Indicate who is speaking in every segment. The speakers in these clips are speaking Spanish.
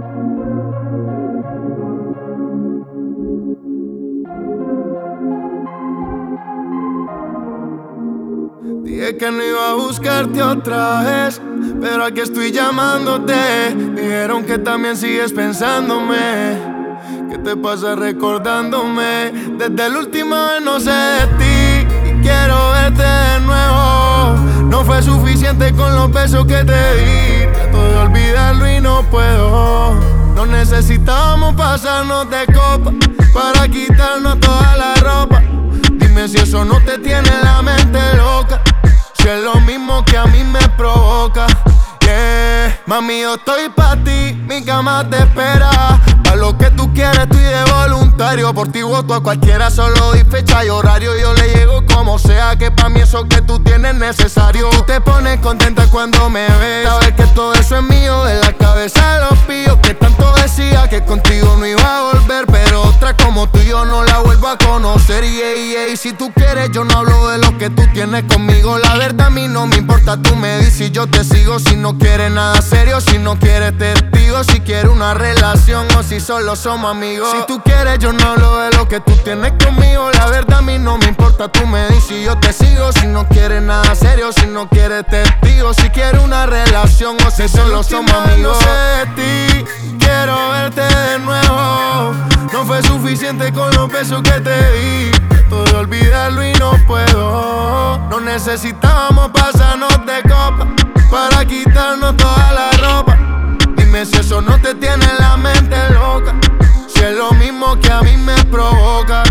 Speaker 1: Dije que no iba a buscarte otra vez, pero aquí estoy llamándote. Dijeron que también sigues pensándome. ¿Qué te pasa recordándome? Desde la última vez no sé de ti y quiero verte de nuevo. No fue suficiente con los besos que te di. Trato de olvidarlo y no puedo. No necesitábamos pasarnos de copa para quitarnos toda la ropa. Dime si eso no te tiene la mente loca, si es lo mismo que a mí me provoca. Yeah. Mami, yo estoy pa' ti, mi cama te espera. Pa' lo que tú quieres estoy de voluntario. Por ti voto a cualquiera, solo di fecha y horario. Yo le llego como sea, que pa' mí eso que tú tienes es necesario. Tú te pones contenta cuando me ves, sabes que todo eso es mío, de la cabeza a los pillos. Que tanto decía que contigo no iba a volver, pero otra como tú yo no la vuelvo a conocer. Y si tú quieres yo no hablo de lo que tú tienes conmigo. La verdad a mí no me importa, tú me dices y yo te sigo. Si no quieres nada serio, si no quieres testigos, si quieres una relación o si solo somos amigos. Si tú quieres yo no hablo de lo que tú tienes conmigo. La verdad a mí no me importa, tú me dices y yo te sigo. Si no quieres nada serio, si no quieres testigos, si quieres una relación o si solo somos amigos. No sé de ti, quiero verte de nuevo. No fue suficiente con los besos que te di. Trato de olvidarlo y no puedo. No necesitábamos pasarnos de copa para quitarnos toda la ropa. Dime si eso no te tiene la mente loca, si es lo mismo que a mí me provoca.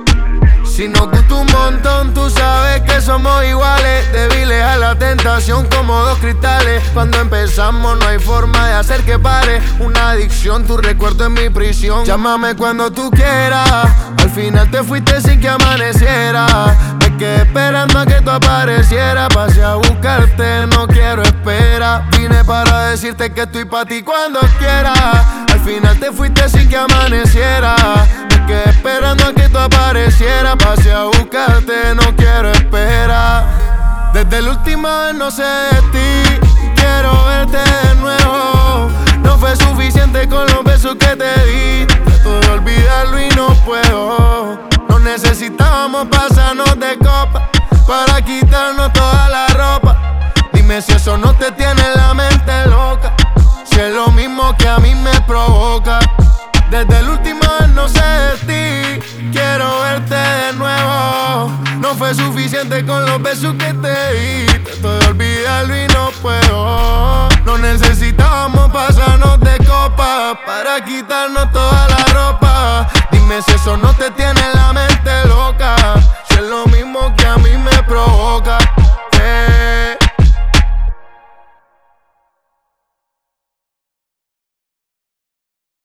Speaker 1: Si nos gusta un montón, tú sabes que somos iguales, débiles a la tentación como dos cristales. Cuando empezamos no hay forma de hacer que pare. Una adicción, tu recuerdo en mi prisión. Llámame cuando tú quieras. Al final te fuiste sin que amaneciera. Me quedé esperando a que tú aparecieras. Pasé a buscarte, no quiero espera. Vine para decirte que estoy pa' ti cuando quieras. Al final te fuiste sin que amaneciera. Me quedé esperando a que tú aparecieras. Pasé a buscarte, no quiero esperar. Desde la última vez no sé de ti, quiero verte de nuevo. No fue suficiente con los besos que te di. Trato de olvidarlo y no puedo. No necesitábamos pasarnos de copa para quitarnos toda la ropa. Dime si eso no te tiene la mente loca, si es lo mismo que a mí me provoca. Desde la última vez no sé de ti, quiero verte de nuevo. No fue suficiente con los besos que te di. Trato de olvidarlo y no puedo. No necesitábamos pasarnos de copa para quitarnos toda